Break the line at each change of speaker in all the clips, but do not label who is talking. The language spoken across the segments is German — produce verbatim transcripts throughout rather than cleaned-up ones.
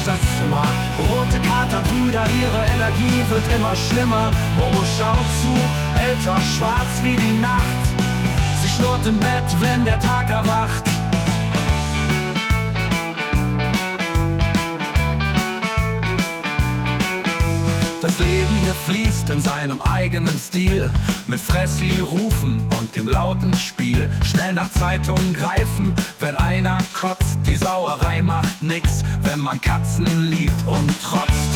durch das Zimmer. Rote Katerbrüder, ihre Energie wird immer schlimmer. Momo schaut zu, älter, schwarz wie die Nacht. Sie schnurrt im Bett, wenn der Tag erwacht. Das Leben hier fließt in seinem eigenen Stil, mit Fressi-Rufen und dem lauten Spiel. Schnell nach Zeitungen greifen, wenn einer kotzt. Die Sauerei macht nix, wenn man Katzen liebt und trotzt.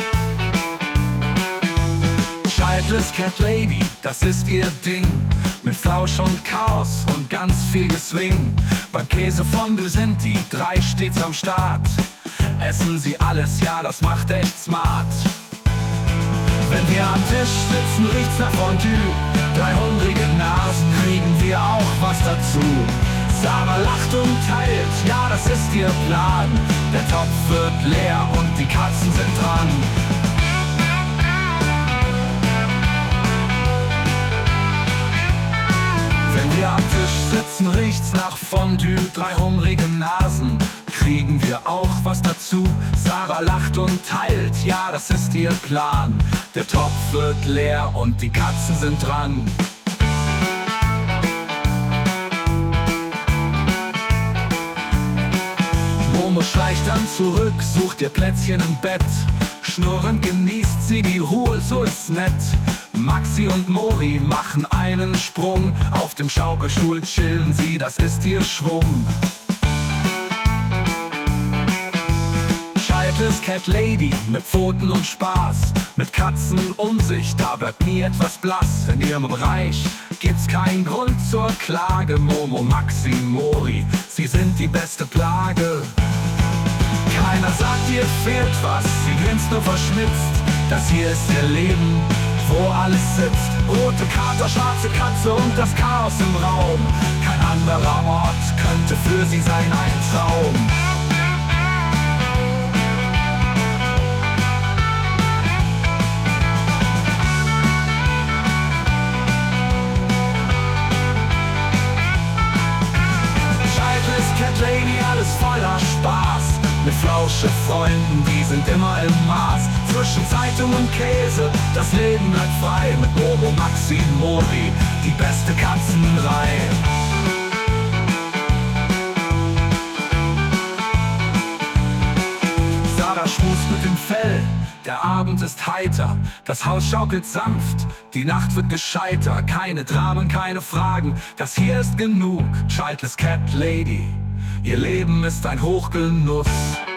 Childless Cat Lady, das ist ihr Ding, mit Flausch und Chaos und ganz viel Geswing. Beim Käsefondue sind die drei stets am Start. Essen sie alles, ja, das macht echt smart. Wenn wir am Tisch sitzen, riecht's nach Fondue. Drei hungrige Nasen kriegen wir auch was dazu. Sarah lacht und teilt, ja, das ist ihr Plan. Der Topf wird leer und die Katzen sind dran. Wenn wir am Tisch sitzen, riecht's nach Fondue. Drei hungrige Nasen kriegen wir auch was dazu. Sarah lacht und teilt, ja, das ist ihr Plan. Der Topf wird leer und die Katzen sind dran. Momo schleicht dann zurück, sucht ihr Plätzchen im Bett. Schnurrend genießt sie die Ruhe, so ist's nett. Maxi und Mori machen einen Sprung. Auf dem Schaukelstuhl chillen sie, das ist ihr Schwung. Childless Cat Lady mit Pfoten und Spaß, mit Katzen um sich, da bleibt nie etwas blass. In ihrem Reich gibt's keinen Grund zur Klage. Momo, Maxi, Mori, sie sind die beste Plage. Keiner sagt, ihr fehlt was, sie grinst nur verschmitzt. Das hier ist ihr Leben, wo alles sitzt. Rote Kater, schwarze Katze und das Chaos im Raum. Kein anderer Ort könnte für sie sein ein Traum. Cat Lady, alles voller Spaß, mit Flausche Freunden, die sind immer im Maß. Zwischen Zeitung und Käse, das Leben bleibt frei. Mit Momo, Maxi, Mori, die beste Katzenreihe. Sarah schmust mit dem Fell, der Abend ist heiter. Das Haus schaukelt sanft, die Nacht wird gescheiter. Keine Dramen, keine Fragen, das hier ist genug. Childless Cat Lady, ihr Leben ist ein Hochgenuss.